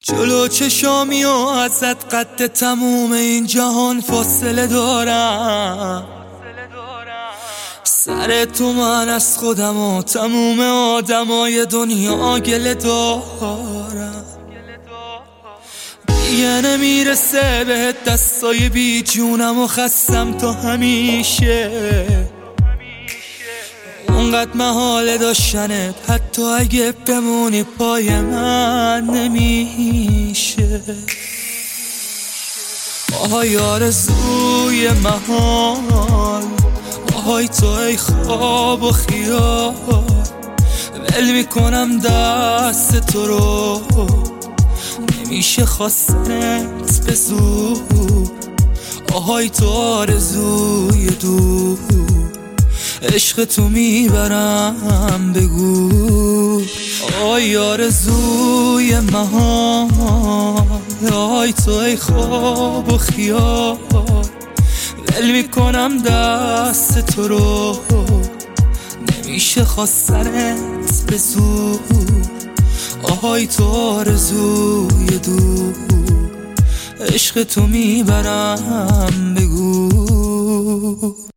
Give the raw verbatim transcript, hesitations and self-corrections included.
جلو چشامی و ازت قد تموم این جهان فاصله دارم. سر تو من از خودم و تموم آدمای دنیا گله دارم. دیگه نمیرسه بهت دستای بی جونم و خستم تا همیشه. اونقدر محاله داشتنت حتی اگه بمونی پای من نمیشه. آهای آرزوی محال، آهای تو ای خواب و خیال، ول میکنم دست تو رو، نمیشه خواستنت به زور. آهای تو آرزوی دور، عشق تو میبرم بگو. آی آرزوی محال، آی تو ای خواب و خیال، ول میکنم دست تو رو، نمیشه خواستنت به زور. آهای تو آرزوی دور، عشق تو میبرم بگو.